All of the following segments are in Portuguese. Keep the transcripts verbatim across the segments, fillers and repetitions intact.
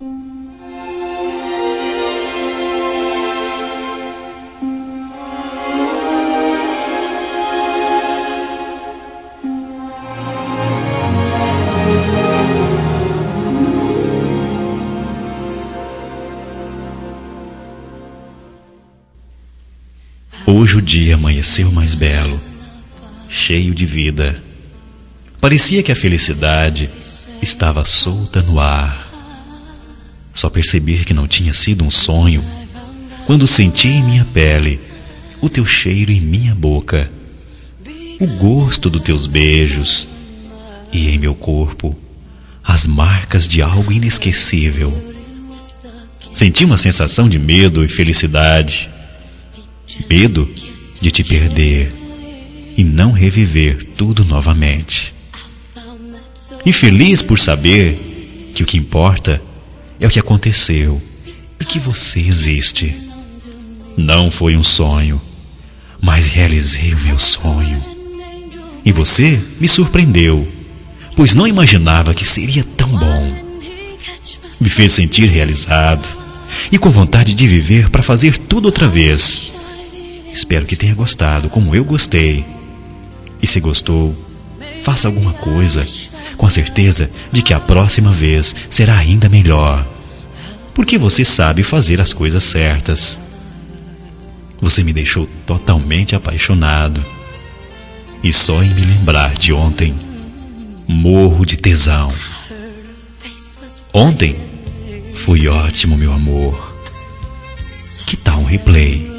Hoje o dia amanheceu mais belo, cheio de vida. Parecia que a felicidade estava solta no ar. Só percebi que não tinha sido um sonho quando senti em minha pele o teu cheiro em minha boca, o gosto dos teus beijos e em meu corpo as marcas de algo inesquecível. Senti uma sensação de medo e felicidade. Medo de te perder e não reviver tudo novamente. E feliz por saber que o que importa é o que aconteceu e que você existe. Não foi um sonho, mas realizei o meu sonho. E você me surpreendeu, pois não imaginava que seria tão bom. Me fez sentir realizado e com vontade de viver para fazer tudo outra vez. Espero que tenha gostado, como eu gostei. E se gostou, faça alguma coisa, com a certeza de que a próxima vez será ainda melhor. Porque você sabe fazer as coisas certas. Você me deixou totalmente apaixonado. E só em me lembrar de ontem, morro de tesão. Ontem foi ótimo, meu amor. Que tal um replay?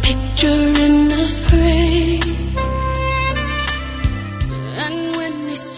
In a frame, and when he